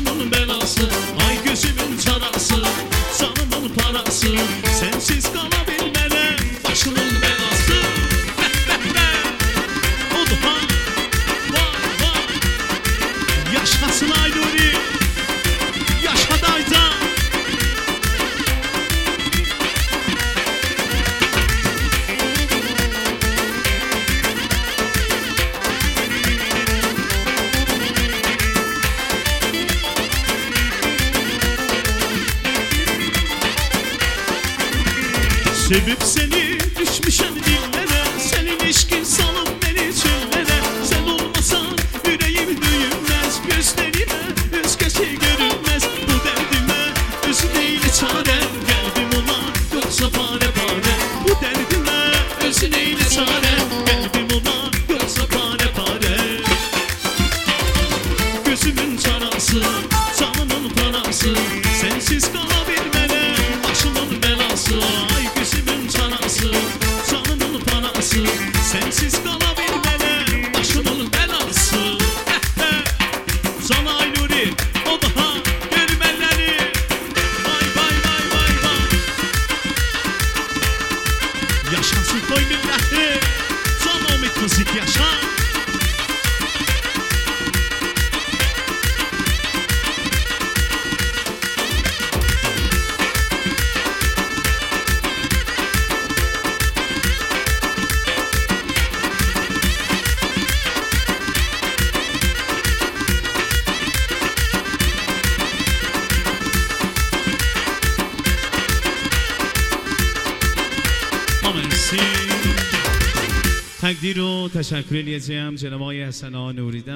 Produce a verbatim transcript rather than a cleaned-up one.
başımın belası, ay gözümün tarası, canımın parası, sensiz kalabilmene başımın belası. Odha, vay vay, yaşasın Aynuri, yaşa dayda. Sevip seni düşmüşem dillere, senin ilişkin salıp beni çöllere. Sen olmasan yüreğim büyümez, gözlerime özgesi görünmez. Bu derdime özü değil çarem, geldim ona yoksa pare pare. Bu derdime özü değil çarem, geldim ona yoksa pare pare. Gözümün tarası, canımın parası, sensiz kalabilmene başımın belası. Ay gözümün tarası, canımın parası, sensiz kalabilmene başımın belası. Sana Aynuri, o daha görmeleri. Vay vay vay vay vay. Yaşasın koy milleti, sana umut müzik yaşa. تقدیر و تشکر edeceğim Cenab-ı Hasan Nuri'den.